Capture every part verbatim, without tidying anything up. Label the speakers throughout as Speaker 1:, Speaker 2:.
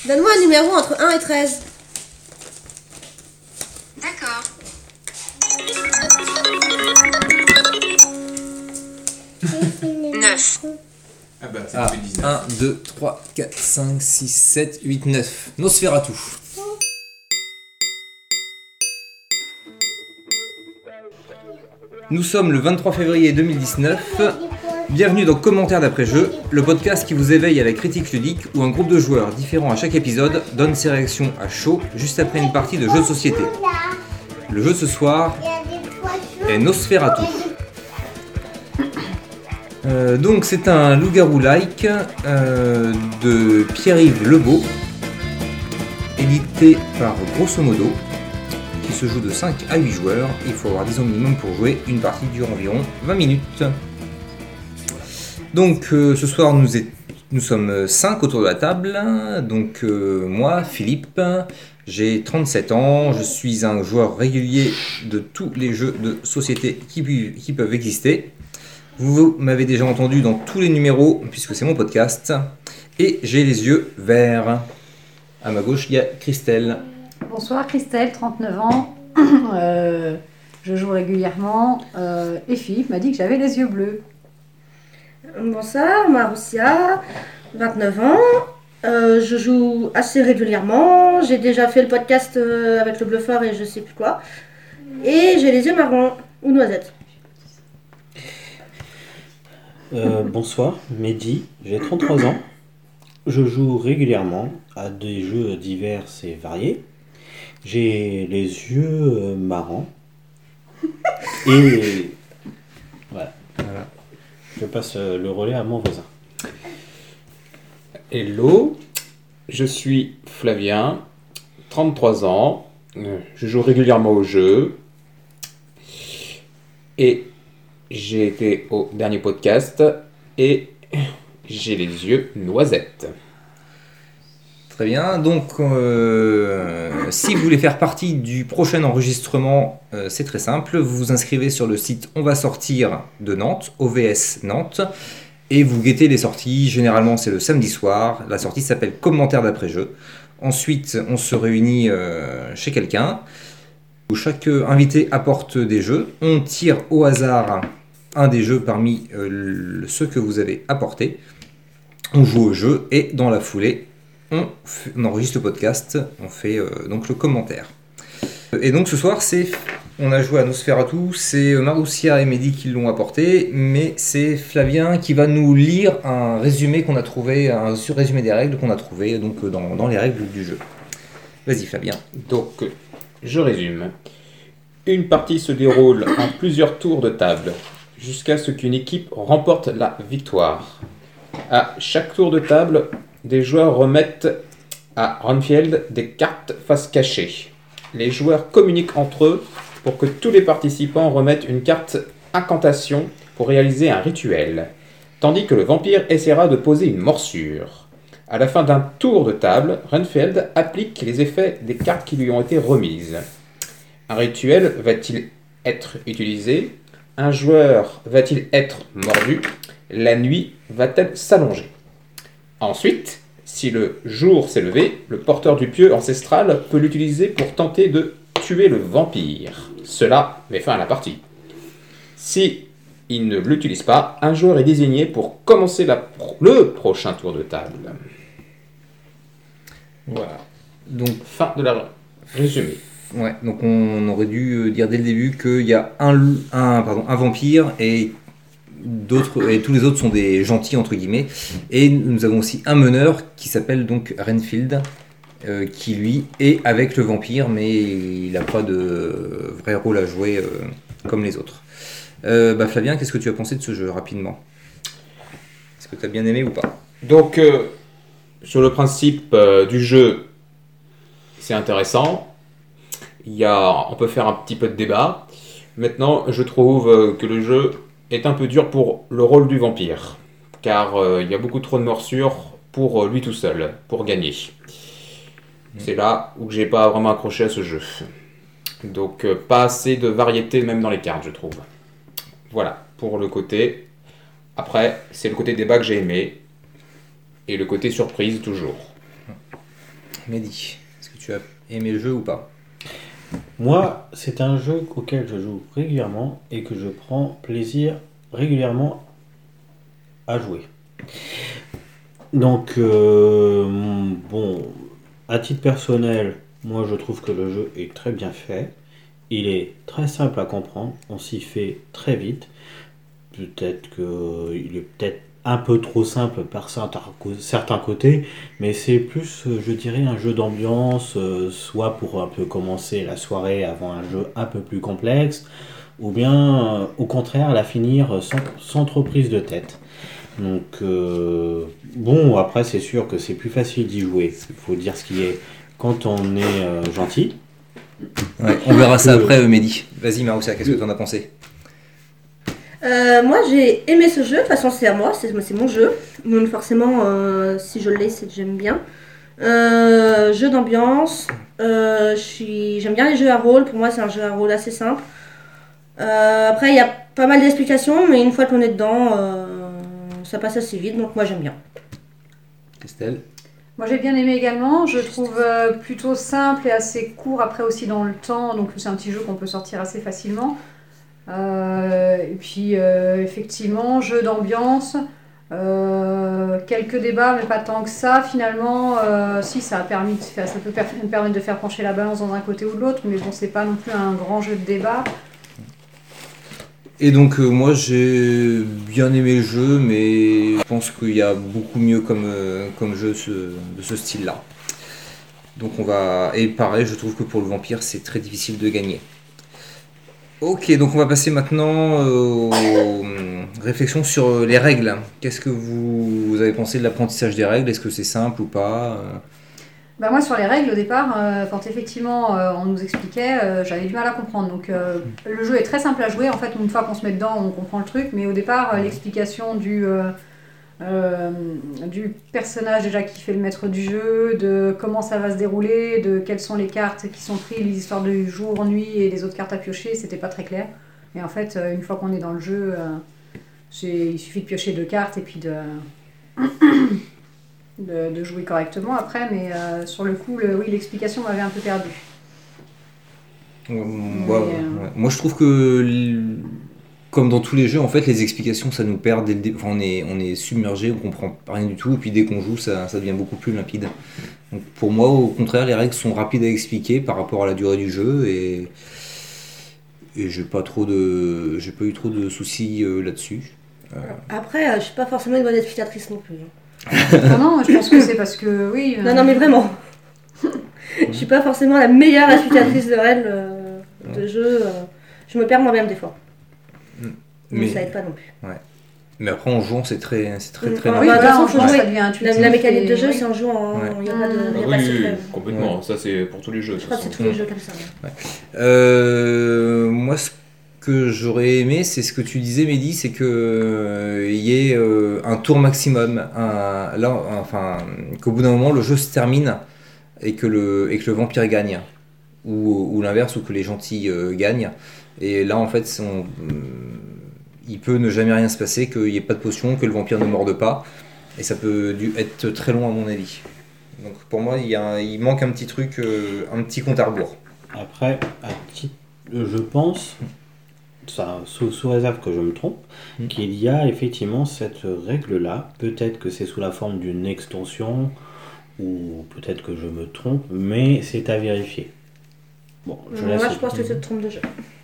Speaker 1: Donne-moi un numéro entre un et treize.
Speaker 2: D'accord. neuf.
Speaker 3: Ah bah, ça
Speaker 4: Ah,
Speaker 3: fait dix-neuf.
Speaker 4: un, deux, trois, quatre, cinq, six, sept, huit, neuf. Nosferatu. Nous sommes le vingt-trois février deux mille dix-neuf. Bienvenue dans Commentaires d'après-jeu, le podcast qui vous éveille à la critique ludique où un groupe de joueurs différents à chaque épisode donne ses réactions à chaud juste après une partie de jeu de société. Le jeu de ce soir est Nosferatu. Euh, donc c'est un loup-garou-like euh, de Pierre-Yves Lebeau, édité par Grosso Modo, qui se joue de cinq à huit joueurs. Il faut avoir dix ans minimum pour jouer, une partie dure environ vingt minutes. Donc euh, ce soir nous, est, nous sommes cinq autour de la table, donc euh, moi, Philippe, j'ai trente-sept ans, je suis un joueur régulier de tous les jeux de société qui, qui peuvent exister. Vous m'avez déjà entendu dans tous les numéros, puisque c'est mon podcast. Et j'ai les yeux verts. À ma gauche, il y a Christelle.
Speaker 5: Bonsoir Christelle, trente-neuf ans. euh, je joue régulièrement. Euh, et Philippe m'a dit que j'avais les yeux bleus.
Speaker 1: Bonsoir, Marussia, vingt-neuf ans. Euh, je joue assez régulièrement. J'ai déjà fait le podcast euh, avec le bluffeur et je sais plus quoi. Et j'ai les yeux marrons ou noisettes.
Speaker 6: Euh, bonsoir, Mehdi, j'ai trente-trois ans. Je joue régulièrement à des jeux divers et variés. J'ai les yeux euh, marrants. Et voilà.
Speaker 4: Voilà.
Speaker 6: Je passe euh, le relais à mon voisin.
Speaker 3: Hello, je suis Flavien, trente-trois ans, euh, je joue régulièrement au jeu et j'ai été au dernier podcast et j'ai les yeux noisettes.
Speaker 4: Très bien, donc euh, si vous voulez faire partie du prochain enregistrement, euh, c'est très simple. Vous vous inscrivez sur le site On va sortir de Nantes, O V S Nantes, et vous guettez les sorties. Généralement, c'est le samedi soir. La sortie s'appelle Commentaires d'après-jeu. Ensuite, on se réunit euh, chez quelqu'un où chaque invité apporte des jeux. On tire au hasard un des jeux parmi euh, ceux que vous avez apportés. On joue au jeu et dans la foulée, on, fait, on enregistre le podcast, on fait euh, donc le commentaire. Et donc ce soir, c'est, on a joué à Nosferatu, c'est Marussia et Mehdi qui l'ont apporté, mais c'est Flavien qui va nous lire un résumé qu'on a trouvé, un résumé des règles qu'on a trouvé donc dans, dans les règles du jeu. Vas-y Flavien.
Speaker 3: Donc, je résume. Une partie se déroule en plusieurs tours de table, jusqu'à ce qu'une équipe remporte la victoire. À chaque tour de table, des joueurs remettent à Renfield des cartes face cachée. Les joueurs communiquent entre eux pour que tous les participants remettent une carte incantation pour réaliser un rituel, tandis que le vampire essaiera de poser une morsure. À la fin d'un tour de table, Renfield applique les effets des cartes qui lui ont été remises. Un rituel va-t-il être utilisé ? Un joueur va-t-il être mordu ? La nuit va-t-elle s'allonger ? Ensuite, si le jour s'est levé, le porteur du pieu ancestral peut l'utiliser pour tenter de tuer le vampire. Cela met fin à la partie. Si il ne l'utilise pas, un joueur est désigné pour commencer la pro- le prochain tour de table.
Speaker 4: Voilà. Donc
Speaker 3: Fin de la résumé.
Speaker 4: Ouais, donc on aurait dû dire dès le début qu'il y a un, un, pardon, un vampire et, d'autres, et tous les autres sont des gentils entre guillemets. Et nous avons aussi un meneur qui s'appelle donc Renfield, euh, qui lui est avec le vampire, mais il n'a pas de vrai rôle à jouer euh, comme les autres. Euh, bah Flavien, qu'est-ce que tu as pensé de ce jeu rapidement ? Est-ce que tu as bien aimé ou pas ?
Speaker 3: Donc, euh, sur le principe euh, du jeu, c'est intéressant. Il y a, on peut faire un petit peu de débat. Maintenant, je trouve euh, que le jeu est un peu dur pour le rôle du vampire, car euh, il y a beaucoup trop de morsures pour euh, lui tout seul, pour gagner. C'est là où j'ai pas vraiment accroché à ce jeu. Donc, euh, pas assez de variété même dans les cartes, je trouve. Voilà, pour le côté. Après, c'est le côté débat que j'ai aimé, et le côté surprise toujours.
Speaker 4: Mehdi, est-ce que tu as aimé le jeu ou pas?
Speaker 6: Moi, c'est un jeu auquel je joue régulièrement et que je prends plaisir régulièrement à jouer. Donc, euh, bon, à titre personnel, moi je trouve que le jeu est très bien fait. Il est très simple à comprendre, on s'y fait très vite. Peut-être qu'il est peut-être un peu trop simple par certains, certains côtés, mais c'est plus, je dirais, un jeu d'ambiance, euh, soit pour un peu commencer la soirée avant un jeu un peu plus complexe, ou bien euh, au contraire la finir sans, sans trop prise de tête. Donc, euh, bon, après c'est sûr que c'est plus facile d'y jouer, il faut dire ce qui est quand on est euh, gentil.
Speaker 4: Ouais, on verra ça
Speaker 6: Euh,
Speaker 4: après, euh, Mehdi. Vas-y, Maroussa, qu'est-ce que tu en as pensé?
Speaker 1: Euh, moi j'ai aimé ce jeu, de toute façon c'est à moi, c'est, c'est mon jeu. Donc forcément euh, si je l'ai c'est que j'aime bien. Euh, jeu d'ambiance, euh, je suis, j'aime bien les jeux à rôle, pour moi c'est un jeu à rôle assez simple. Euh, après il y a pas mal d'explications mais une fois qu'on est dedans euh, ça passe assez vite donc moi j'aime bien.
Speaker 4: Estelle?
Speaker 5: Moi j'ai bien aimé également, je trouve euh, plutôt simple et assez court après aussi dans le temps, donc c'est un petit jeu qu'on peut sortir assez facilement. Euh, et puis euh, effectivement, jeu d'ambiance, euh, quelques débats mais pas tant que ça finalement. Euh, si ça a permis de faire, ça peut per- permettre de faire pencher la balance dans un côté ou de l'autre, mais bon c'est pas non plus un grand jeu de débat.
Speaker 4: Et donc euh, moi j'ai bien aimé le jeu, mais je pense qu'il y a beaucoup mieux comme, euh, comme jeu ce- de ce style-là. Donc on va... Et pareil, je trouve que pour le vampire, c'est très difficile de gagner. Ok, donc on va passer maintenant euh, aux euh, réflexions sur les règles. Qu'est-ce que vous, vous avez pensé de l'apprentissage des règles? Est-ce que c'est simple ou pas?
Speaker 5: Bah moi sur les règles au départ, euh, quand effectivement euh, on nous expliquait, euh, j'avais du mal à comprendre. Donc euh, le jeu est très simple à jouer, en fait une fois qu'on se met dedans on comprend le truc, mais au départ euh, l'explication du, euh, euh, du personnage déjà qui fait le maître du jeu, de comment ça va se dérouler, de quelles sont les cartes qui sont prises, les histoires de jour, nuit et les autres cartes à piocher, c'était pas très clair. Et en fait euh, une fois qu'on est dans le jeu, euh, c'est, il suffit de piocher deux cartes et puis de... De, de jouer correctement après, mais euh, sur le coup, le, oui, l'explication m'avait un peu perdu.
Speaker 4: Ouais,
Speaker 5: Mais,
Speaker 4: ouais,
Speaker 5: euh,
Speaker 4: ouais. Moi je trouve que l- comme dans tous les jeux, en fait, les explications ça nous perd dès le dé- enfin, on est on est submergé, on comprend rien du tout, et puis dès qu'on joue, ça, ça devient beaucoup plus limpide. Donc pour moi, au contraire, les règles sont rapides à expliquer par rapport à la durée du jeu, et et j'ai pas trop de j'ai pas eu trop de soucis euh, là-dessus.
Speaker 1: Après euh, je suis pas forcément une bonne explicatrice non plus.
Speaker 5: non, non, je pense que c'est parce que, oui...
Speaker 1: Non non mais vraiment. Je suis pas forcément la meilleure explicatrice de règles euh, de jeu. euh, Je me perds moi-même des fois.
Speaker 4: Mais,
Speaker 1: Mais ça aide pas non plus.
Speaker 4: mais après en jouant, c'est très c'est très très
Speaker 1: Ah
Speaker 5: Oui,
Speaker 1: bah,
Speaker 4: limpide.
Speaker 1: de toute
Speaker 5: voilà,
Speaker 1: façon,
Speaker 5: en
Speaker 1: faut
Speaker 5: jouant,
Speaker 1: jouer.
Speaker 5: ça devient intuitif.
Speaker 1: La, la mécanique
Speaker 5: et-
Speaker 1: de jeu
Speaker 5: oui.
Speaker 1: c'est en jouant, il
Speaker 4: Ouais.
Speaker 1: n'y a pas de,
Speaker 5: Ah
Speaker 1: y a
Speaker 3: Ah
Speaker 1: pas de
Speaker 3: oui, oui,
Speaker 1: secret.
Speaker 3: complètement. Ça, c'est pour tous les jeux. de
Speaker 1: Je
Speaker 3: toute
Speaker 1: crois que c'est
Speaker 3: façon.
Speaker 1: tous les jeux comme ça. ouais.
Speaker 4: Euh, moi, ce que j'aurais aimé, c'est ce que tu disais, Mehdi, c'est que euh, il y ait euh, un tour maximum. Un, là, enfin, qu'au bout d'un moment, le jeu se termine et que le, et que le vampire gagne. Ou, ou l'inverse, ou que les gentils euh, gagnent. Et là, en fait, on, euh, il peut ne jamais rien se passer, qu'il n'y ait pas de potion, que le vampire ne morde pas. Et ça peut du- être très long, à mon avis. Donc pour moi, il, y a un- il manque un petit truc, euh, un petit compte à rebours.
Speaker 6: Après, à titre- je pense, ça, sous, sous réserve que je me trompe,
Speaker 4: Mm.
Speaker 6: qu'il y a effectivement cette règle-là. Peut-être que c'est sous la forme d'une extension, ou peut-être que je me trompe, mais c'est à vérifier. Bon, je laisse.
Speaker 1: Moi je pense que tu te trompes de jeu.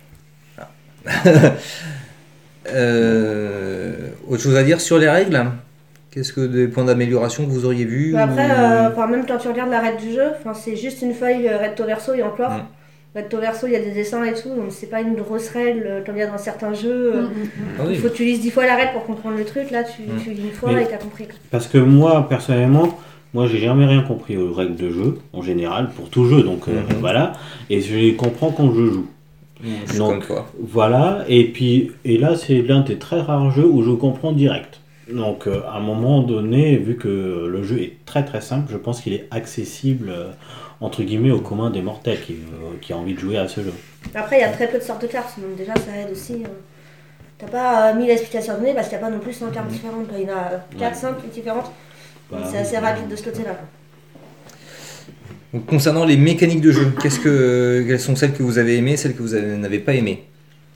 Speaker 4: Euh, autre chose à dire sur les règles? Qu'est-ce que des points d'amélioration que vous auriez vus?
Speaker 1: Mais après,
Speaker 4: ou-
Speaker 1: euh, enfin, même quand tu regardes la règle du jeu, enfin, c'est juste une feuille euh, recto verso et encore.
Speaker 4: Mm.
Speaker 1: Recto verso, il y a des dessins et tout, donc c'est pas une grosse règle euh, comme il y a dans certains jeux. euh,
Speaker 5: Mm, mm, mm.
Speaker 4: Ah oui.
Speaker 1: Il faut que tu lises dix fois la règle pour comprendre le truc. Là, tu,
Speaker 4: Mm.
Speaker 1: tu lis une fois
Speaker 6: Mais-
Speaker 1: et t'as compris.
Speaker 6: Parce que moi, personnellement, moi, j'ai jamais rien compris aux règles de jeu, en général, pour tout jeu, donc euh,
Speaker 4: Mhm.
Speaker 6: voilà. Et je les comprends quand je joue.
Speaker 4: Je suis
Speaker 6: Donc,
Speaker 4: comme toi.
Speaker 6: Voilà, et puis, et là, c'est l'un des très rares jeux où je comprends direct. Donc, euh, à un moment donné, vu que le jeu est très très simple, je pense qu'il est accessible, euh, entre guillemets, au commun des mortels qui, euh, qui a envie de jouer à ce jeu.
Speaker 1: Après, il y a très peu de sortes de cartes, donc déjà ça aide aussi. euh. T'as pas euh, mille explications données parce qu'il n'y a pas non plus cent cartes différentes. Il y en a quatre cinq différentes. Donc
Speaker 6: Bah,
Speaker 1: c'est assez
Speaker 6: oui.
Speaker 1: rapide de ce côté-là. quoi.
Speaker 4: Donc, concernant les mécaniques de jeu, qu'est-ce que, quelles sont celles que vous avez aimées, celles que vous avez- n'avez pas aimées?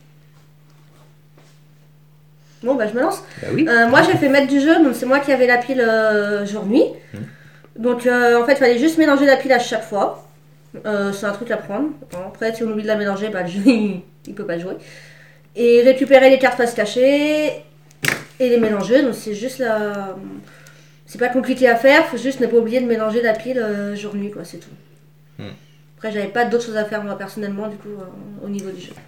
Speaker 1: Bon, bah je me lance.
Speaker 4: Bah oui.
Speaker 1: Euh, moi, j'ai fait maître du jeu, donc c'est moi qui avais la pile euh, jour-nuit.
Speaker 4: Mmh.
Speaker 1: Donc, euh, en fait, il fallait juste mélanger la pile à chaque fois. Euh, c'est un truc à prendre. Après, si on oublie de la mélanger, bah, le jeu, il, il peut pas jouer. Et récupérer les cartes face cachée et les mélanger. Donc, c'est juste la... C'est pas compliqué à faire, faut juste ne pas oublier de mélanger la pile euh, jour-nuit, quoi, c'est tout.
Speaker 4: Mmh.
Speaker 1: Après, j'avais pas d'autres choses à faire, moi, personnellement, du coup, euh, au niveau du jeu.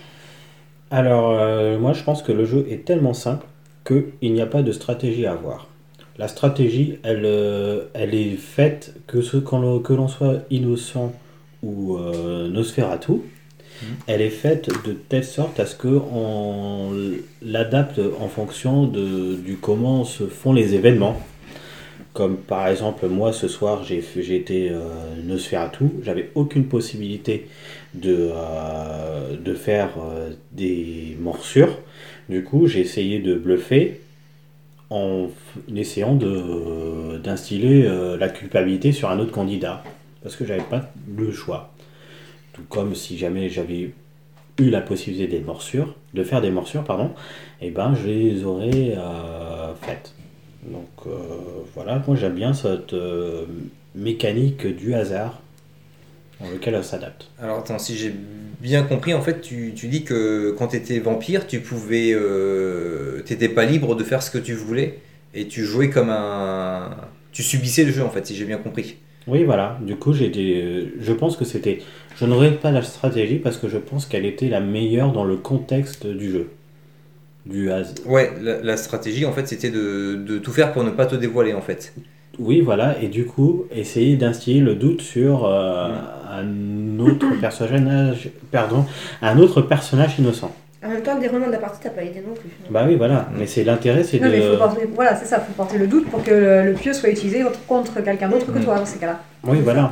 Speaker 6: Alors, euh, moi, je pense que le jeu est tellement simple qu'il n'y a pas de stratégie à avoir. La stratégie, elle, euh, elle est faite que, ce, quand le- que l'on soit innocent ou euh, Nosferatu,
Speaker 4: Mmh.
Speaker 6: elle est faite de telle sorte à ce qu'on l'adapte en fonction de, du comment se font les événements. Comme par exemple, moi ce soir j'ai fait- j'ai été euh, Nosferatu, j'avais aucune possibilité de, euh, de faire euh, des morsures. Du coup, j'ai essayé de bluffer en f- essayant de, d'instiller euh, la culpabilité sur un autre candidat. Parce que j'avais pas le choix. Tout comme si jamais j'avais eu la possibilité des morsures, de faire des morsures, pardon, et ben je les aurais euh, faites. Donc euh, voilà, moi j'aime bien cette euh, mécanique du hasard dans lequel elle s'adapte.
Speaker 4: Alors attends, si j'ai bien compris, en fait, tu, tu dis que quand tu étais vampire, tu pouvais, euh, t'étais pas libre de faire ce que tu voulais et tu jouais comme un, tu subissais le jeu en fait, si j'ai bien compris.
Speaker 6: Oui, voilà, du coup j'ai des... je pense que c'était... Je n'aurais pas la stratégie parce que je pense qu'elle était la meilleure dans le contexte du jeu. Du hasard.
Speaker 4: Ouais, la, la stratégie en fait, c'était de, de tout faire pour ne pas te dévoiler en fait.
Speaker 6: Oui, voilà, et du coup, essayer d'instiller le doute sur euh, un autre personnage, pardon, un autre personnage innocent.
Speaker 1: En même temps, le déroulement de la partie, t'as pas aidé non plus.
Speaker 6: Bah oui, voilà, mais c'est l'intérêt, c'est
Speaker 5: Non, mais il faut
Speaker 6: de...
Speaker 5: porter, voilà, c'est ça, faut porter le doute pour que le, le pieu soit utilisé contre quelqu'un d'autre que
Speaker 4: Mm.
Speaker 5: toi dans ces cas-là.
Speaker 6: Oui, voilà.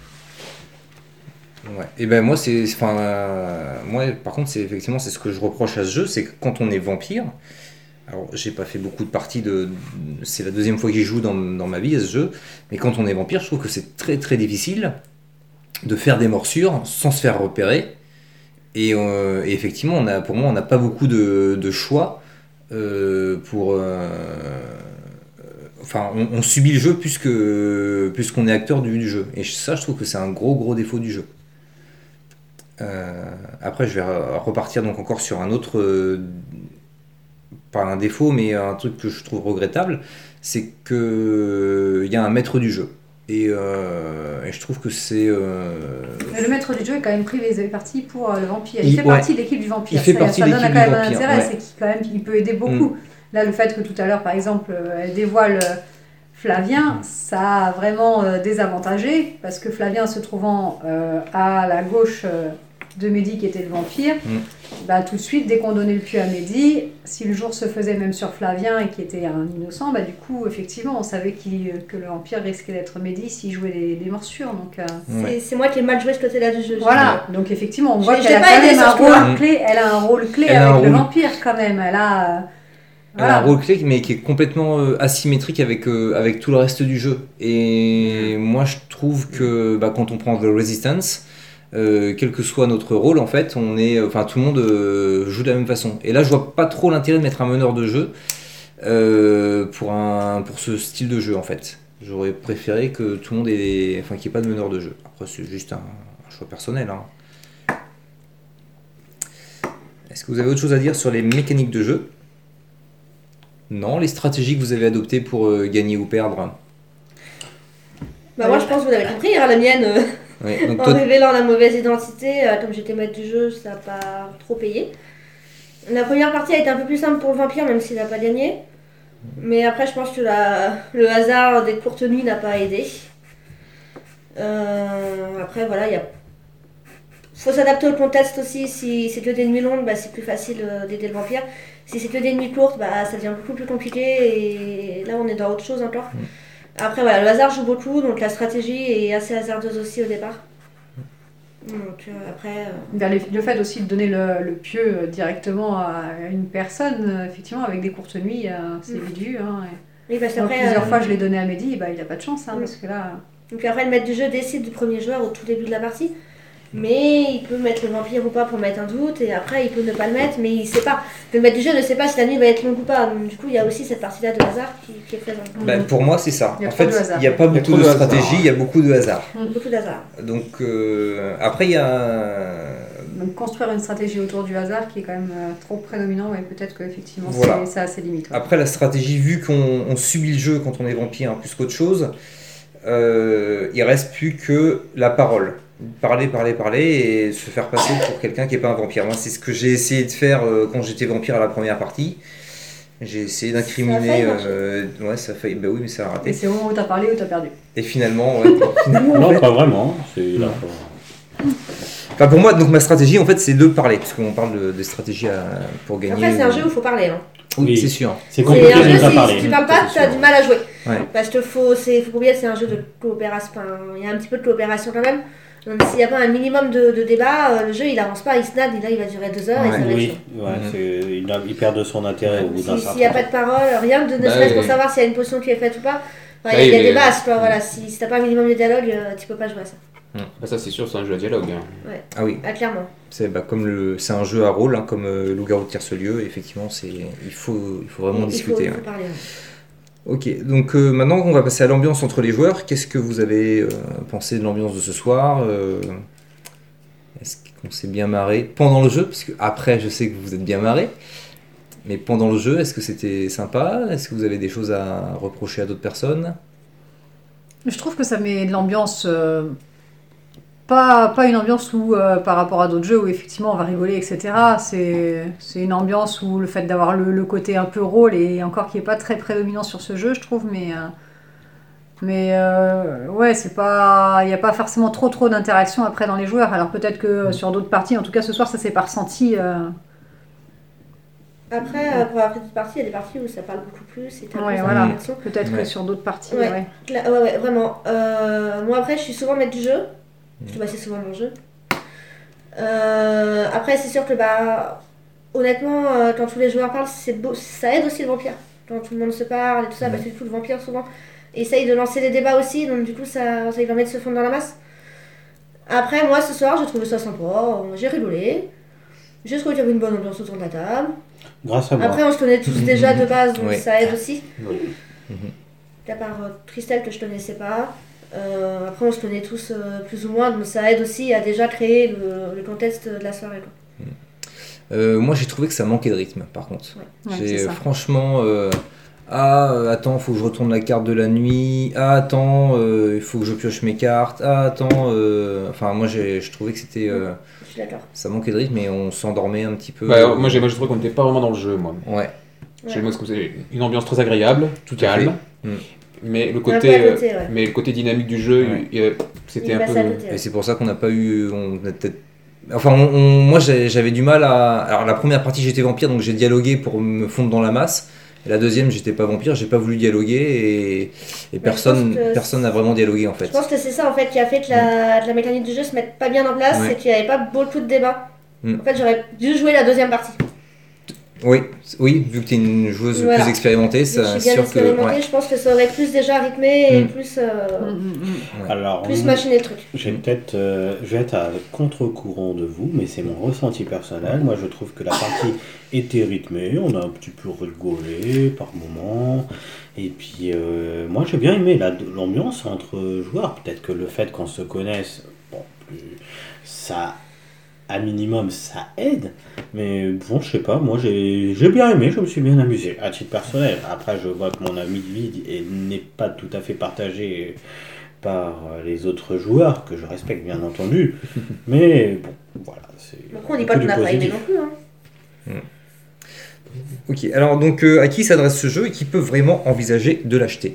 Speaker 4: Ouais. Et ben moi c'est, enfin, euh, moi par contre c'est effectivement c'est ce que je reproche à ce jeu, c'est que quand on est vampire, alors j'ai pas fait beaucoup de parties de, c'est la deuxième fois que j'y joue dans, dans ma vie à ce jeu, mais quand on est vampire, je trouve que c'est très très difficile de faire des morsures sans se faire repérer. Et, euh, et effectivement, on a, pour moi, on n'a pas beaucoup de, de choix euh, pour. euh, Enfin, on, on subit le jeu plus que plus qu'on est acteur du, du jeu. Et ça, je trouve que c'est un gros gros défaut du jeu. Euh, après, je vais re- repartir donc encore sur un autre, euh, pas un défaut, mais un truc que je trouve regrettable, c'est que il y a un maître du jeu. Et, euh, et je trouve que c'est. euh,
Speaker 5: Mais le maître du jeu est quand même pris les parties pour euh, le vampire. Il,
Speaker 4: Il-
Speaker 5: fait
Speaker 4: ouais.
Speaker 5: partie de l'équipe du vampire.
Speaker 4: Il fait
Speaker 5: ça,
Speaker 4: partie
Speaker 5: ça
Speaker 4: de
Speaker 5: donne
Speaker 4: l'équipe
Speaker 5: quand
Speaker 4: du
Speaker 5: même un
Speaker 4: vampire,
Speaker 5: intérêt,
Speaker 4: ouais.
Speaker 5: c'est qu'il quand même, il peut aider beaucoup. Là, le fait que tout à l'heure, par exemple, euh, elle dévoile euh, Flavien, ça a vraiment euh, désavantagé parce que Flavien se trouvant euh, à la gauche euh, de Mehdi qui était le vampire,
Speaker 4: Mm.
Speaker 5: bah, tout de suite, dès qu'on donnait le pieu à Mehdi, si le jour se faisait même sur Flavien et qui était un innocent, bah, du coup, effectivement, on savait qu'il, euh, que le vampire risquait d'être Mehdi s'il jouait des, des morsures. Donc, euh,
Speaker 4: Ouais.
Speaker 1: C'est- C'est moi qui ai mal joué ce côté-là du jeu.
Speaker 5: voilà, donc effectivement, on voit
Speaker 1: J'ai-
Speaker 5: qu'elle
Speaker 1: j'ai
Speaker 5: a
Speaker 1: pas
Speaker 5: quand
Speaker 1: aidé
Speaker 5: même
Speaker 1: sur
Speaker 5: un
Speaker 1: ce coup-là.
Speaker 5: rôle clé. Elle a un rôle clé
Speaker 4: Elle a un
Speaker 5: avec le
Speaker 4: rôle-
Speaker 5: vampire quand même. Elle a, euh,
Speaker 4: Elle a un rôle clé mais qui est complètement euh, asymétrique avec, euh, avec tout le reste du jeu. Et moi je trouve que bah, quand on prend The Resistance, euh, quel que soit notre rôle en fait, on est, enfin tout le monde euh, joue de la même façon. Et là je vois pas trop l'intérêt de mettre un meneur de jeu euh, pour, un, pour ce style de jeu en fait. J'aurais préféré que tout le monde ait, enfin qu'il n'y ait pas de meneur de jeu. Après c'est juste un, un choix personnel. Hein. Est-ce que vous avez autre chose à dire sur les mécaniques de jeu ? Non, les stratégies que vous avez adoptées pour euh, gagner ou perdre.
Speaker 1: Bah, moi, je pense que vous avez compris, hein, la mienne. euh,
Speaker 4: Ouais, donc
Speaker 1: En
Speaker 4: toi,
Speaker 1: révélant la mauvaise identité, euh, comme j'étais maître du jeu, ça n'a pas trop payé. La première partie a été un peu plus simple pour le vampire, même s'il n'a pas gagné. Mais après, je pense que la- le hasard des courtes nuits n'a pas aidé. Euh, après, voilà, il y a... faut s'adapter au contexte aussi. Si c'est que des nuits longues, bah, c'est plus facile euh, d'aider le vampire. Si c'est que des nuits courtes, bah, ça devient beaucoup plus compliqué. Et là, on est dans autre chose encore. Après, voilà, le hasard joue beaucoup, donc la stratégie est assez hasardeuse aussi au départ. Donc euh, après... euh,
Speaker 5: Ben, le, le fait aussi de donner le, le pieu euh, directement à une personne, euh, effectivement, avec des courtes nuits, euh, c'est
Speaker 1: Mm.
Speaker 5: vite vu. Hein, et-
Speaker 1: Oui, parce
Speaker 5: Moi,
Speaker 1: qu'après...
Speaker 5: plusieurs
Speaker 1: euh,
Speaker 5: fois, je l'ai donné à Mehdi, bah, il n'a pas de chance, hein,
Speaker 1: Mm.
Speaker 5: parce que là...
Speaker 1: Donc après, le maître du jeu décide du premier joueur au tout début de la partie. Mais il peut mettre le vampire ou pas pour mettre un doute, et après il peut ne pas le mettre, mais il sait pas. Le maître du jeu ne sait pas si la nuit va être longue ou pas. Donc, du coup, il y a aussi cette partie-là de hasard qui, qui est présente.
Speaker 4: Bah, pour moi, c'est ça.
Speaker 5: Il y a
Speaker 4: En
Speaker 5: trop
Speaker 4: fait,
Speaker 5: de hasard.
Speaker 4: il n'y a pas
Speaker 3: Il y a
Speaker 4: beaucoup
Speaker 3: trop
Speaker 4: de
Speaker 3: de hasard.
Speaker 4: stratégie, il y a beaucoup de hasard.
Speaker 1: Beaucoup d'hasard.
Speaker 4: Donc, euh, après, il y a.
Speaker 5: Donc construire une stratégie autour du hasard qui est quand même euh, trop prédominant, ouais, peut-être qu'effectivement
Speaker 4: Voilà.
Speaker 5: c'est, ça a ses limites. Ouais.
Speaker 4: Après, la stratégie, vu qu'on on subit le jeu quand on est vampire plus qu'autre chose, euh, il reste plus que la parole. Parler, parler, parler et se faire passer pour quelqu'un qui n'est pas un vampire. Moi, c'est ce que j'ai essayé de faire euh, quand j'étais vampire à la première partie. J'ai essayé
Speaker 1: Ça a
Speaker 4: d'incriminer.
Speaker 1: failli marcher.
Speaker 4: euh, ouais, ça a failli. Bah oui, mais ça a
Speaker 5: Et
Speaker 4: raté.
Speaker 5: c'est au moment où t'as parlé où t'as perdu.
Speaker 4: Et finalement, ouais. finalement, en
Speaker 6: Non,
Speaker 4: fait-
Speaker 6: pas vraiment. C'est là.
Speaker 4: Enfin, pour moi, donc ma stratégie, en fait, c'est de parler, parce qu'on parle de, de stratégie à- pour gagner.
Speaker 1: Après, c'est un
Speaker 4: euh,
Speaker 1: jeu où il faut parler. Hein.
Speaker 4: Oui,
Speaker 6: Oui.
Speaker 4: c'est sûr.
Speaker 6: C'est
Speaker 1: C'est
Speaker 6: compliqué
Speaker 1: un
Speaker 6: de
Speaker 1: jeu,
Speaker 6: ne pas
Speaker 1: si,
Speaker 6: parler.
Speaker 1: si tu parles pas,
Speaker 4: Ça, c'est
Speaker 1: t'as
Speaker 4: sûr.
Speaker 1: du mal à jouer.
Speaker 4: Ouais.
Speaker 1: Parce que faut, c'est, faut pas oublier que c'est un jeu de coopération. Enfin, il y a un petit peu de coopération quand même. Donc s'il n'y a pas un minimum de, de débat, euh, le jeu il avance pas, il snap, là il va durer deux heures et
Speaker 4: Ouais.
Speaker 1: ça va être
Speaker 6: Oui,
Speaker 1: chaud.
Speaker 6: ouais,
Speaker 4: Mhm.
Speaker 6: c'est- il, a- il perd de son intérêt au bout d'un
Speaker 1: Si-
Speaker 6: certain
Speaker 1: S'il n'y a
Speaker 6: temps.
Speaker 1: pas de parole, rien de ne
Speaker 3: Bah
Speaker 1: serait-ce pour
Speaker 3: oui.
Speaker 1: savoir s'il y a une potion qui est faite ou pas. Enfin,
Speaker 3: Ouais,
Speaker 1: il y a
Speaker 3: il
Speaker 1: des
Speaker 3: est-
Speaker 1: bases, quoi, voilà. Si, si t'as pas un minimum de dialogue, euh, tu peux pas jouer à ça.
Speaker 3: Bah, ça, c'est sûr, c'est un jeu à dialogue. hein.
Speaker 4: Ah oui,
Speaker 1: Ah, clairement.
Speaker 4: c'est bah, comme le, c'est un jeu à rôle, hein, comme euh, Loup-garou de Tierce-Lieu. Effectivement, c'est, il faut, il faut vraiment
Speaker 1: il faut,
Speaker 4: discuter.
Speaker 1: il faut
Speaker 4: ouais.
Speaker 1: parler. ouais.
Speaker 4: Ok, donc euh, maintenant on va passer à l'ambiance entre les joueurs. Qu'est-ce que vous avez euh, pensé de l'ambiance de ce soir euh, Est-ce qu'on s'est bien marré pendant le jeu? Parce que après, je sais que vous êtes bien marré. Mais pendant le jeu, est-ce que c'était sympa? Est-ce que vous avez des choses à reprocher à d'autres personnes?
Speaker 5: Je trouve que ça met de l'ambiance, euh, pas, pas une ambiance où, euh, par rapport à d'autres jeux où effectivement on va rigoler, et cetera. C'est, c'est une ambiance où le fait d'avoir le, le côté un peu rôle et encore qui est pas très prédominant sur ce jeu, je trouve, mais, euh, mais euh, ouais, c'est pas, il n'y a pas forcément trop trop d'interaction après dans les joueurs. Alors peut-être que euh, sur d'autres parties, en tout cas ce soir, ça s'est pas ressenti. euh,
Speaker 1: Après, euh, pour la petite partie, il y a des parties où ça parle beaucoup plus et t'as
Speaker 5: Ouais,
Speaker 1: plus
Speaker 5: voilà.
Speaker 1: d'interaction.
Speaker 5: Peut-être
Speaker 4: Ouais.
Speaker 5: que sur d'autres parties,
Speaker 1: Ouais.
Speaker 5: ouais.
Speaker 1: Cla- Ouais, ouais, vraiment. Euh, moi, après, je suis souvent maître du jeu. Je dois passer souvent mon jeu. Euh, après, c'est sûr que, bah, honnêtement, euh, quand tous les joueurs parlent, c'est beau, ça aide aussi le vampire. Quand tout le monde se parle et tout ça, parce que du coup, le vampire, souvent, essaye de lancer des débats aussi, donc du coup, ça, ça lui permet de se fondre dans la masse. Après, moi, ce soir, j'ai trouvé ça sympa. euh, J'ai rigolé. J'ai trouvé qu'il y avait une bonne ambiance autour de la table.
Speaker 6: Grâce à moi.
Speaker 1: Après, on se connaît tous déjà de base, donc
Speaker 4: Oui.
Speaker 1: ça aide aussi.
Speaker 3: Oui.
Speaker 1: À part euh, Christelle que je connaissais pas. Euh, après, on se connaît tous euh, plus ou moins, donc ça aide aussi à déjà créer le, le contexte de la soirée. Quoi.
Speaker 4: Euh, moi, j'ai trouvé que ça manquait de rythme, par contre.
Speaker 5: Ouais,
Speaker 4: J'ai
Speaker 5: c'est ça.
Speaker 4: franchement. euh, ah, euh, attends, faut que je retourne la carte de la nuit. Ah, attends, euh, il faut que je pioche mes cartes. Ah, attends. euh, Enfin, moi, j'ai, je trouvais que c'était. euh,
Speaker 1: Je suis d'accord.
Speaker 4: ça manquait de rythme et on s'endormait un petit peu.
Speaker 3: Bah, moi, j'ai, moi, j'ai trouvé qu'on n'était pas vraiment dans le jeu, moi.
Speaker 4: Ouais.
Speaker 3: J'ai moi, c'est une ambiance très agréable, tout
Speaker 4: Tout à
Speaker 3: calme.
Speaker 4: fait. Mm.
Speaker 3: Mais le
Speaker 1: Un peu
Speaker 3: côté,
Speaker 1: à côté, ouais.
Speaker 3: mais le côté dynamique du jeu,
Speaker 4: Ouais.
Speaker 3: il- il- c'était
Speaker 1: Il
Speaker 3: un
Speaker 1: passe
Speaker 3: peu.
Speaker 1: à côté.
Speaker 4: Et
Speaker 1: ouais.
Speaker 4: c'est pour ça qu'on n'a pas eu. On a peut-être. Enfin, on- on- moi, j'ai- j'avais du mal à. Alors, la première partie, j'étais vampire, donc j'ai dialogué pour me fondre dans la masse. Et la deuxième, j'étais pas vampire, j'ai pas voulu dialoguer et, et personne
Speaker 1: je pense que
Speaker 4: personne n'a vraiment dialogué en fait.
Speaker 1: Je pense que c'est ça en fait qui a fait que la, que la mécanique du jeu se mette pas bien en place,
Speaker 4: Ouais.
Speaker 1: c'est qu'il n'y avait pas beaucoup de débats.
Speaker 4: Mm.
Speaker 1: En fait, j'aurais dû jouer la deuxième partie.
Speaker 4: Oui, oui, vu que tu es une joueuse
Speaker 1: Voilà.
Speaker 4: plus expérimentée,
Speaker 1: Vu que je
Speaker 4: ça
Speaker 1: suis bien
Speaker 4: sûr que.
Speaker 1: expérimentée,
Speaker 4: ouais.
Speaker 1: je pense que ça aurait plus déjà rythmé et
Speaker 4: Mm.
Speaker 1: plus, euh,
Speaker 5: Mm, mm, mm.
Speaker 6: Alors,
Speaker 1: plus
Speaker 6: mm,
Speaker 1: machiné le truc.
Speaker 6: j'ai peut-être, euh, je vais être à contre-courant de vous, mais c'est mon ressenti personnel. Moi, je trouve que la partie était rythmée, on a un petit peu rigolé par moments. Et puis, euh, moi, j'ai bien aimé la- l'ambiance entre joueurs. Peut-être que le fait qu'on se connaisse, bon, plus- ça, à minimum, ça aide. Mais bon, je sais pas, moi, j'ai j'ai bien aimé, je me suis bien amusé, à titre personnel. Après, je vois que mon avis de vie est- n'est pas tout à fait partagé par les autres joueurs, que je respecte bien entendu. Mais bon, voilà. c'est
Speaker 1: Donc on dit pas
Speaker 6: que
Speaker 1: qu'on
Speaker 6: du
Speaker 1: n'a pas aimé
Speaker 6: positif.
Speaker 1: non plus. Hein.
Speaker 4: Ok, alors donc euh, à qui s'adresse ce jeu et qui peut vraiment envisager de l'acheter?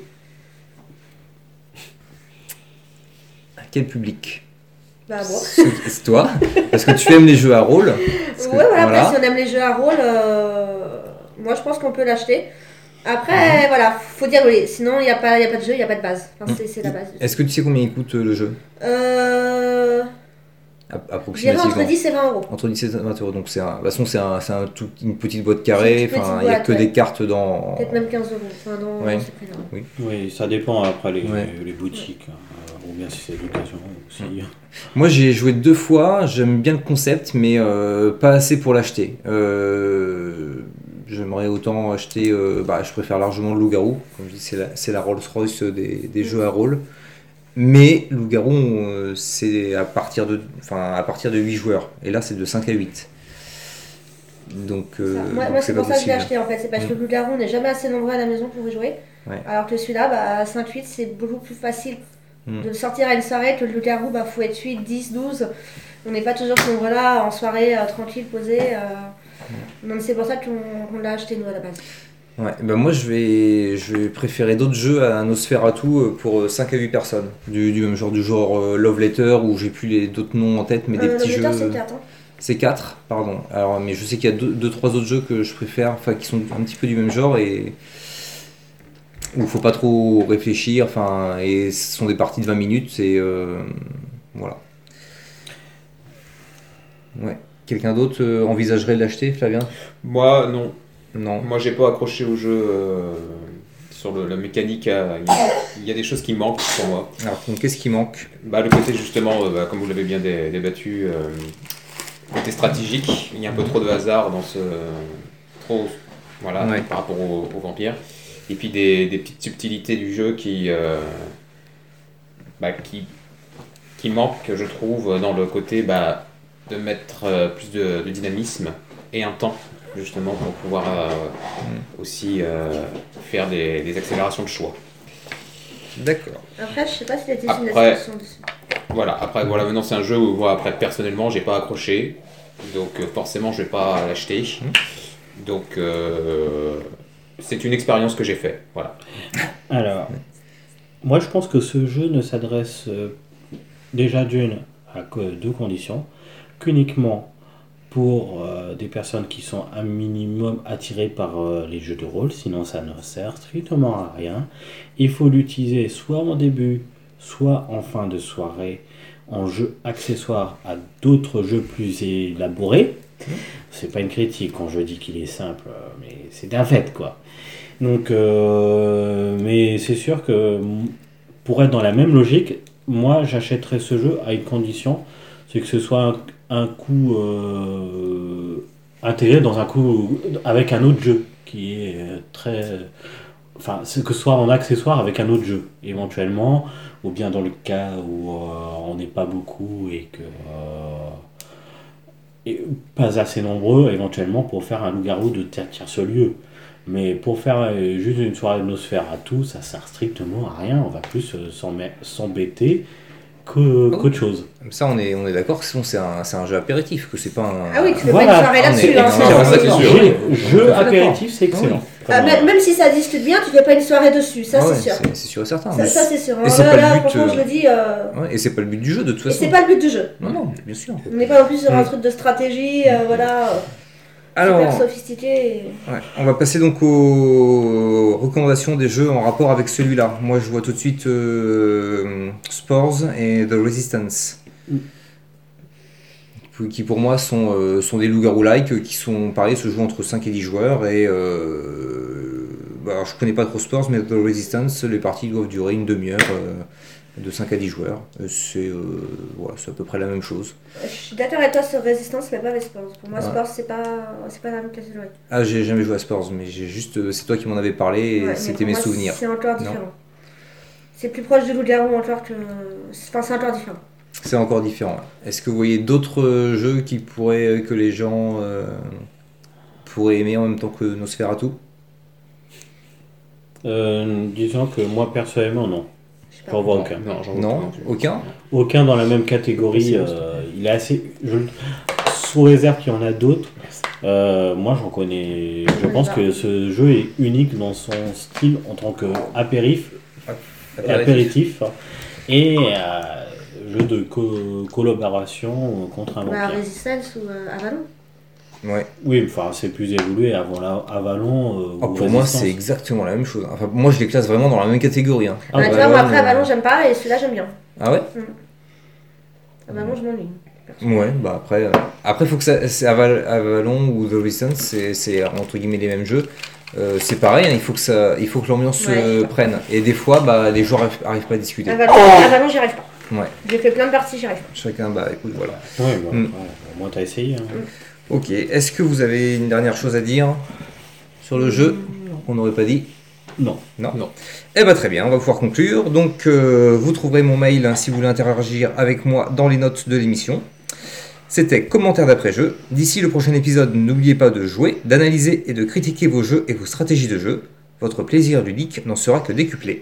Speaker 4: À quel public?
Speaker 1: Bah bon.
Speaker 4: C'est c'est toi, parce que tu aimes les jeux à rôle. Parce que-
Speaker 1: Ouais, voilà,
Speaker 4: voilà.
Speaker 1: après, si on aime les jeux à rôle, euh, moi je pense qu'on peut l'acheter. Après, voilà, faut dialoguer. Sinon, il n'y a, pas- y a pas de jeu, il n'y a pas de base. Enfin, c'est, c'est la base.
Speaker 4: Est-ce que tu sais combien il coûte euh, le jeu?
Speaker 1: Euh...
Speaker 4: A-
Speaker 1: Je dirais
Speaker 4: approximativement.
Speaker 1: entre dix et vingt euros.
Speaker 4: Entre dix-sept et vingt euros. Donc c'est un, de toute façon c'est un, c'est un tout- une petite boîte carrée.
Speaker 1: C'est une petite
Speaker 4: Enfin, il n'y a
Speaker 1: boîte,
Speaker 4: que
Speaker 1: ouais.
Speaker 4: des cartes dans.
Speaker 1: Peut-être même quinze euros. Enfin, dans
Speaker 4: Ouais.
Speaker 1: ce prix-là.
Speaker 6: Oui, ça dépend après les,
Speaker 4: Ouais.
Speaker 6: les boutiques, euh, ou bien si c'est l'occasion aussi.
Speaker 4: Moi j'ai joué deux fois. J'aime bien le concept, mais euh, pas assez pour l'acheter. Euh, J'aimerais autant acheter. euh, bah, je préfère largement le loup-garou. Comme je dis, c'est la, c'est la Rolls-Royce des, des jeux à rôle. Mais loup-garou, euh, c'est à partir de, enfin à partir de huit joueurs. Et là, c'est de cinq à huit. Donc, euh,
Speaker 1: Ça. Moi,
Speaker 4: donc
Speaker 1: moi, c'est
Speaker 4: pas
Speaker 1: pour ça que je l'ai
Speaker 4: possible.
Speaker 1: acheté en fait. C'est parce que le loup-garou, on n'est jamais assez nombreux à la maison pour y jouer.
Speaker 4: Ouais.
Speaker 1: Alors que celui-là, bah, cinq huit, c'est beaucoup plus facile
Speaker 4: Mm.
Speaker 1: de le sortir à une soirée. Que le loup-garou, bah, faut être huit, dix, douze. On n'est pas toujours ce nombre-là en soirée, euh, tranquille, posé. Euh... Donc c'est pour ça qu'on qu'on l'a acheté nous à la base.
Speaker 4: Ouais, ben moi je vais, je vais préférer d'autres jeux à Nosferatu euh, pour cinq à huit personnes. Du, du même genre, du genre euh, Love Letter, où j'ai plus les d'autres noms en tête, mais des
Speaker 1: Euh,
Speaker 4: petits
Speaker 1: le
Speaker 4: jeux.
Speaker 1: lecteur, c'est quatre. Hein.
Speaker 4: C'est quatre, pardon. Alors, mais je sais qu'il y a deux, deux, trois autres jeux que je préfère, enfin qui sont un petit peu du même genre et où il faut pas trop réfléchir, enfin, et ce sont des parties de vingt minutes et euh, voilà. Ouais. Quelqu'un d'autre euh, envisagerait de l'acheter, Flavien?
Speaker 3: Moi, non.
Speaker 4: Non.
Speaker 3: Moi, j'ai pas accroché au jeu euh, sur le- la mécanique. euh, Il y, a- il y a des choses qui manquent pour moi.
Speaker 4: Alors, donc, qu'est-ce qui manque?
Speaker 3: Bah, le côté, justement, euh, bah, comme vous l'avez bien dé- débattu, euh, côté stratégique, il y a un peu trop de hasard dans ce. Trop. Voilà,
Speaker 4: Ouais.
Speaker 3: par rapport aux, aux vampires. Et puis des, des petites subtilités du jeu qui. euh, bah, qui, qui manquent, je trouve, dans le côté bah, de mettre euh, plus de, de dynamisme et un temps, justement, pour pouvoir euh, aussi euh, faire des, des accélérations de choix.
Speaker 4: D'accord.
Speaker 1: Après, je sais pas s'il y a des une
Speaker 3: Après-
Speaker 1: description dessus.
Speaker 3: Voilà, après, voilà, maintenant c'est un jeu où moi, après, personnellement, j'ai pas accroché, donc euh, forcément, je vais pas l'acheter. Donc, euh, c'est une expérience que j'ai fait, voilà.
Speaker 6: Alors, moi je pense que ce jeu ne s'adresse euh, déjà d'une à que- deux conditions, qu'uniquement pour euh, des personnes qui sont un minimum attirées par euh, les jeux de rôle, sinon ça ne sert strictement à rien. Il faut l'utiliser soit en début, soit en fin de soirée, en jeu accessoire à d'autres jeux plus élaborés. C'est pas une critique quand je dis qu'il est simple, euh, mais c'est un fait quoi. Donc, euh, mais c'est sûr que m- pour être dans la même logique, moi j'achèterais ce jeu à une condition, c'est que ce soit un, un coup euh, intégré dans un coup avec un autre jeu qui est euh, très. Enfin, c'est que ce soit en accessoire avec un autre jeu, éventuellement, ou bien dans le cas où euh, on n'est pas beaucoup et que. euh, et pas assez nombreux, éventuellement, pour faire un loup-garou de tierce lieu. Mais pour faire euh, juste une soirée de Nosferatu, ça sert strictement à rien. On va plus euh, s'emmê- s'embêter que,
Speaker 4: Ah oui.
Speaker 6: qu'autre chose.
Speaker 4: Ça, on est, on est d'accord que sinon, c'est un, c'est un jeu apéritif, que c'est pas un.
Speaker 1: Ah oui, tu fais
Speaker 6: Voilà.
Speaker 1: pas une soirée
Speaker 4: Ah,
Speaker 1: là-dessus.
Speaker 4: mais-
Speaker 1: Hein,
Speaker 4: non,
Speaker 1: c'est-
Speaker 4: non,
Speaker 3: ça,
Speaker 1: c'est-
Speaker 3: c'est sûr.
Speaker 6: Jeu,
Speaker 4: Tout
Speaker 6: jeu
Speaker 4: à fait
Speaker 6: apéritif, c'est excellent.
Speaker 1: Ah, même, même si ça discute bien, tu fais pas une soirée dessus, ça
Speaker 4: Ah ouais,
Speaker 1: c'est sûr.
Speaker 4: c'est- c'est sûr et certain.
Speaker 1: Ça,
Speaker 4: mais-
Speaker 1: ça, c'est sûr.
Speaker 4: Et
Speaker 1: Alors
Speaker 4: c'est
Speaker 1: là,
Speaker 4: pas le
Speaker 1: là,
Speaker 4: but,
Speaker 1: franchement,
Speaker 4: euh,
Speaker 1: je le dis, euh,
Speaker 4: Ouais, et c'est pas le but du jeu, de toute
Speaker 1: et
Speaker 4: façon.
Speaker 1: c'est pas le but du jeu.
Speaker 4: Non, non, bien sûr.
Speaker 1: On n'est pas non plus sur un
Speaker 4: Mm.
Speaker 1: truc de stratégie, euh, voilà, euh,
Speaker 4: Alors,
Speaker 1: super sophistiqué.
Speaker 4: ouais, on va passer donc aux recommandations des jeux en rapport avec celui-là. Moi, je vois tout de suite euh, Spores et The Resistance.
Speaker 6: Mm.
Speaker 4: Qui pour moi sont, euh, sont des loups-garous-like, qui sont pareil, se jouent entre cinq et dix joueurs. Et euh, bah, alors, je connais pas trop Spores, mais The Resistance, les parties doivent durer une demi-heure, euh, de cinq à dix joueurs. Et C'est euh, voilà, c'est à peu près la même chose.
Speaker 1: Je suis d'accord avec toi sur Résistance, mais pas avec Sport. Pour moi,
Speaker 4: Ouais.
Speaker 1: Sport, c'est pas, c'est pas la même catégorie.
Speaker 4: Ah, j'ai jamais joué à Spores, mais j'ai juste, euh, c'est toi qui m'en avais parlé et
Speaker 1: Ouais, mais
Speaker 4: c'était
Speaker 1: pour
Speaker 4: mes
Speaker 1: moi,
Speaker 4: souvenirs.
Speaker 1: C'est encore
Speaker 4: Non.
Speaker 1: différent. C'est plus proche du loup-garou encore que. Enfin, c'est encore différent.
Speaker 4: C'est encore différent. Est-ce que vous voyez d'autres euh, jeux qui pourraient, que les gens euh, pourraient aimer en même temps que Nosferatu?
Speaker 6: Euh, disons que moi personnellement, non.
Speaker 1: Je sais pas.
Speaker 6: J'en vois aucun.
Speaker 3: Non, j'en vois
Speaker 4: Non,
Speaker 3: pas plus.
Speaker 4: aucun.
Speaker 6: Aucun dans la même catégorie.
Speaker 4: C'est
Speaker 6: euh, il est assez. je- sous réserve qu'il y en a d'autres. euh, moi, j'en connais. Je pense que ce jeu est unique dans son style en tant qu'apérif, apéritif et euh, jeu de co- collaboration contre un
Speaker 1: Bah,
Speaker 6: vampire.
Speaker 1: Résistance ou euh, Avalon.
Speaker 4: Ouais.
Speaker 6: Oui, enfin, c'est plus évolué avant la Avalon. euh,
Speaker 4: Ah,
Speaker 6: ou
Speaker 4: pour moi,
Speaker 6: Résistance.
Speaker 4: c'est exactement la même chose. Enfin, moi, je les classe vraiment dans la même catégorie. Hein.
Speaker 6: Ah,
Speaker 1: bah, tu
Speaker 6: bah,
Speaker 1: vois, moi
Speaker 6: ouais,
Speaker 1: après
Speaker 6: mais-
Speaker 1: Avalon, j'aime pas et celui-là, j'aime bien.
Speaker 4: Ah ouais?
Speaker 1: Avalon, je m'ennuie.
Speaker 4: Ouais, bah après, euh, après faut que ça, c'est Aval- Avalon ou The Resistance, c'est, c'est entre guillemets les mêmes jeux. Euh, c'est pareil, hein, il faut que ça, il faut que l'ambiance
Speaker 1: Ouais.
Speaker 4: se prenne. Et des fois, bah, les joueurs arrivent, arrivent pas à discuter.
Speaker 1: Avalon, Avalon, j'y arrive pas.
Speaker 4: Ouais.
Speaker 1: J'ai fait plein de parties, j'y arrive pas.
Speaker 4: Chacun, bah écoute, voilà.
Speaker 6: Ouais, bah,
Speaker 4: Mm.
Speaker 6: ouais, au moins t'as essayé. Hein.
Speaker 4: Ok, est-ce que vous avez une dernière chose à dire sur le jeu qu'on n'aurait pas dit?
Speaker 6: Non.
Speaker 4: Non.
Speaker 3: Non.
Speaker 4: Eh ben très bien, on va pouvoir conclure. Donc euh, vous trouverez mon mail hein, si vous voulez interagir avec moi dans les notes de l'émission. C'était commentaire d'après-jeu. D'ici le prochain épisode, n'oubliez pas de jouer, d'analyser et de critiquer vos jeux et vos stratégies de jeu. Votre plaisir ludique n'en sera que décuplé.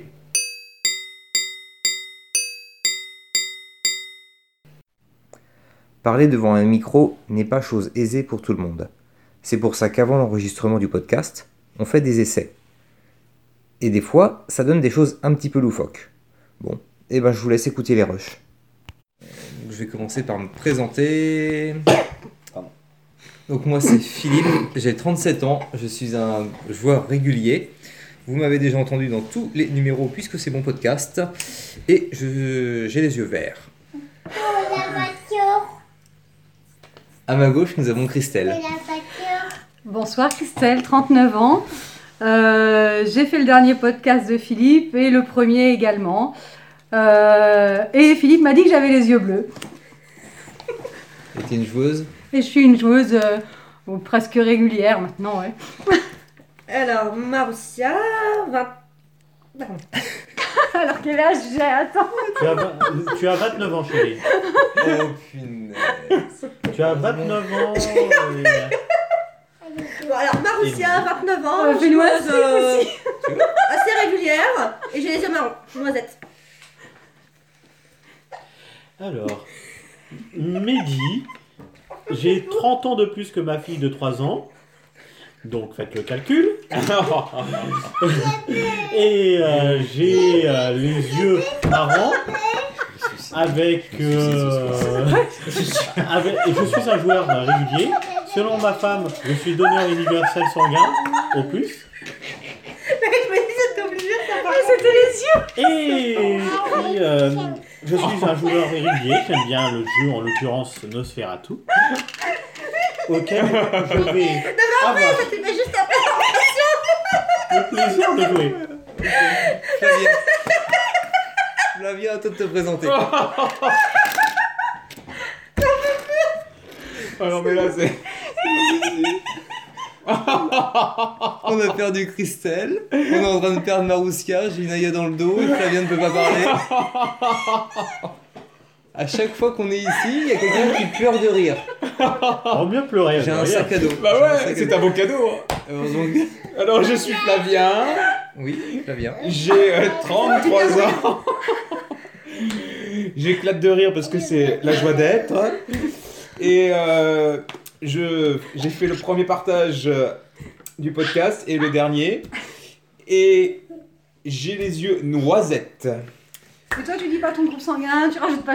Speaker 4: Parler devant un micro n'est pas chose aisée pour tout le monde. C'est pour ça qu'avant l'enregistrement du podcast, on fait des essais. Et des fois, ça donne des choses un petit peu loufoques. Bon, et ben je vous laisse écouter les rushs. Je vais commencer par me présenter.
Speaker 6: Pardon.
Speaker 4: Donc moi c'est Philippe, j'ai trente-sept ans, je suis un joueur régulier. Vous m'avez déjà entendu dans tous les numéros puisque c'est mon podcast. Et je, j'ai les yeux verts. À ma gauche, nous avons Christelle.
Speaker 5: Bonsoir Christelle, trente-neuf ans. Euh, j'ai fait le dernier podcast de Philippe et le premier également. Euh, et Philippe m'a dit que j'avais les yeux bleus.
Speaker 4: Tu es une joueuse?
Speaker 5: Et je suis une joueuse euh, bon, presque régulière maintenant, ouais.
Speaker 1: Alors, Marussia, vingt... Pardon.
Speaker 5: Alors quel âge j'ai? Attends.
Speaker 6: Tu as, vingt- tu as vingt-neuf ans, chérie.
Speaker 4: Oh punaise.
Speaker 6: Tu as vingt-neuf ans. euh,
Speaker 1: Bon, alors, Marussia, vingt-neuf ans,
Speaker 5: Euh, fais-nous un
Speaker 1: joueuse,
Speaker 5: slip
Speaker 1: euh,
Speaker 5: aussi.
Speaker 1: assez régulière, et j'ai les yeux marrons, noisette.
Speaker 6: Alors, Mehdi, j'ai trente ans de plus que ma fille de trois ans. Donc faites le calcul. Et euh, j'ai euh, les yeux marrants avec, euh, avec. Et je suis un joueur euh, régulier. Selon ma femme, je suis donneur universel sanguin au plus.
Speaker 1: Je me disais, t'es obligé de faire
Speaker 5: Ah, c'était les yeux.
Speaker 6: Et, et, euh, je suis un joueur régulier. J'aime bien le jeu, en l'occurrence Nosferatu, auquel je vais avoir
Speaker 1: ça, mais juste après.
Speaker 6: le plaisir de jouer.
Speaker 4: Flavien. Flavien, à toi de te présenter.
Speaker 3: Ah non, mais là, c'est.
Speaker 4: On a perdu Christelle, on est en train de perdre Marussia, j'ai une aïe dans le dos et Flavien ne peut pas parler. À chaque fois qu'on est ici, il y a quelqu'un qui pleure de rire.
Speaker 6: Vaut mieux pleurer.
Speaker 4: J'ai un
Speaker 6: derrière.
Speaker 4: sac à dos.
Speaker 3: Bah
Speaker 4: J'ai un
Speaker 3: ouais,
Speaker 4: sac à
Speaker 3: c'est
Speaker 4: dos.
Speaker 3: un beau cadeau. hein.
Speaker 4: Heureusement que-
Speaker 3: Alors, je suis Flavien,
Speaker 4: Oui, Flavien.
Speaker 3: j'ai euh, trente-trois ans. J'éclate de rire parce que c'est la joie d'être. Et euh, je, j'ai fait le premier partage euh, du podcast et le dernier. Et j'ai les yeux noisettes.
Speaker 5: Mais toi tu dis pas ton groupe sanguin, tu rajoutes pas